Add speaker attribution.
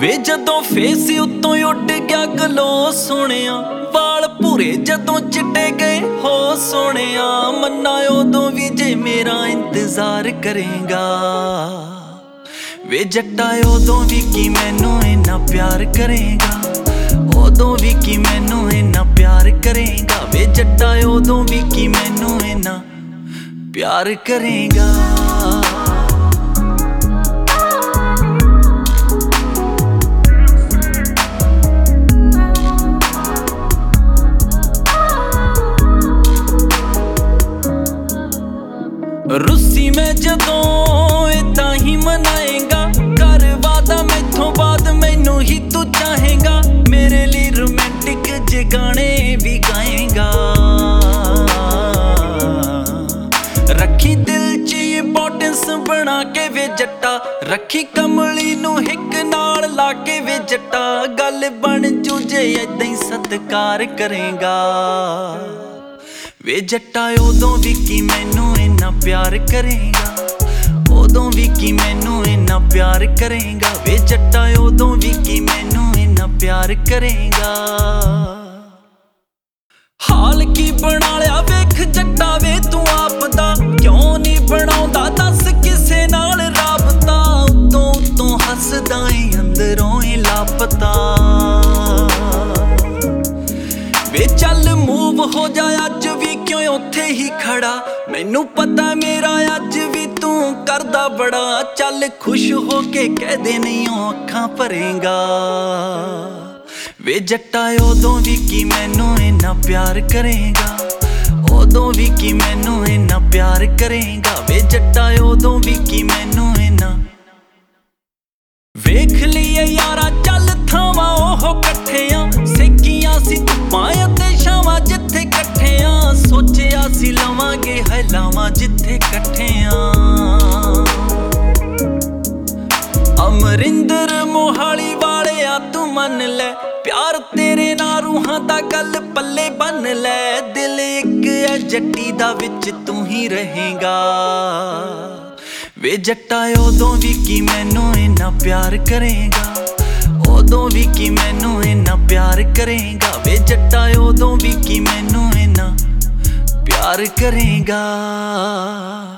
Speaker 1: ਵੇ जदों फेस उत्तों उड गया गलो सोहणिया, वाल भूरे जदों चिट्टे गए हो सोहणिया, मन्ना उदों भी जे मेरा इंतजार करेगा। वे जट्टा उदों भी कि मैनू इन्ना प्यार करेगा, उदों भी कि मैनू इन्ना प्यार करेगा। वे जट्टा उदों भी कि मैनू इन्ना प्यार करेगा। रुस्सी में जदों इदां ही मनाएगा, कर वादा मैथों बाद मैनू ही तू चाहेगा। मेरे लिए रोमांटिक जे गाने भी गाएगा। रखी दिल च इंपॉर्टेंस बना के वे जट्टा, रखी कमली नू हिक नाल ला के वे जट्टा। गल बन जू जे इदां ही सत्कार करेगा। वे जट्टा उदों भी कि मैनू इन्ना प्यार करेगा, उदों भी कि मैनू इन्ना प्यार करेगा। वे जट्टा उदों भी कि मैनू इन्ना प्यार करेगा। हाल की बना लिया वेख जट्टा वे तू आप दा, क्यों नहीं बनाउंदा दस किसे नाल राबता। उत्तों उत्तों हसदा ऐ अंदरों ही लापता। वे चल मूव हो जा अज भी क्यों उत्थे ही खड़ा, मैनू पता मेरा अज भी तू करदा बड़ा। चल खुश हो के कह दे नहीं अखां भरेगा। वे जट्टा उदों भी कि मैनू इन्ना प्यार करेगा, उदों भी कि मैनू इन्ना प्यार करेगा। वे जट्टा उदों भी कि मैनू इन्ना। वेख लिए यारा चल थावां ओह कट्ठियां, सेकियां सी धुप्पां ते छावां जिथे कट्ठियां। सोचिया सी लवांगे है लावां जिथे कट्ठियां। अमरिंदर मोहाली वालिया तू मन ले, प्यार तेरे नाल रूहां दा गल पल्ले बन ले। दिल इक है जट्टी दा विच तू ही रहेगा। वे जट्टा उदों भी कि मैनू इन्ना प्यार करेगा, उदों भी कि मैनू इन्ना प्यार करेगा। वे जट्टा उदों भी कि मैनू इन्ना प्यार करेगा।